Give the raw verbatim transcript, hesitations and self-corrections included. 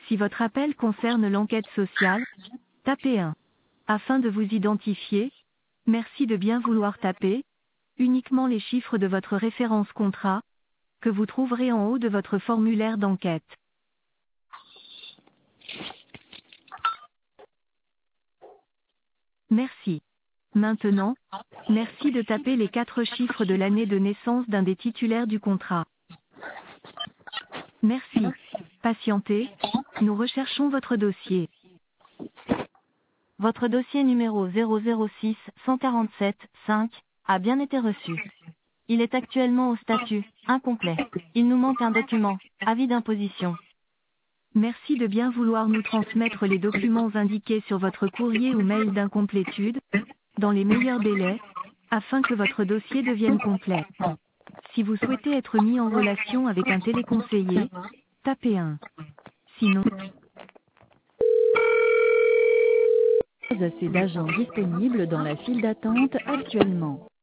Si votre appel concerne l'enquête sociale, tapez un. Afin de vous identifier, merci de bien vouloir taper uniquement les chiffres de votre référence contrat, que vous trouverez en haut de votre formulaire d'enquête. Merci. Maintenant, merci de taper les quatre chiffres de l'année de naissance d'un des titulaires du contrat. Merci. Patientez, nous recherchons votre dossier. Votre dossier numéro zéro zéro six un quatre sept cinq a bien été reçu. Il est actuellement au statut incomplet. Il nous manque un document, avis d'imposition. Merci de bien vouloir nous transmettre les documents indiqués sur votre courrier ou mail d'incomplétude, dans les meilleurs délais, afin que votre dossier devienne complet. Si vous souhaitez être mis en relation avec un téléconseiller, tapez un. Sinon, assez d'agents disponibles dans la file d'attente actuellement.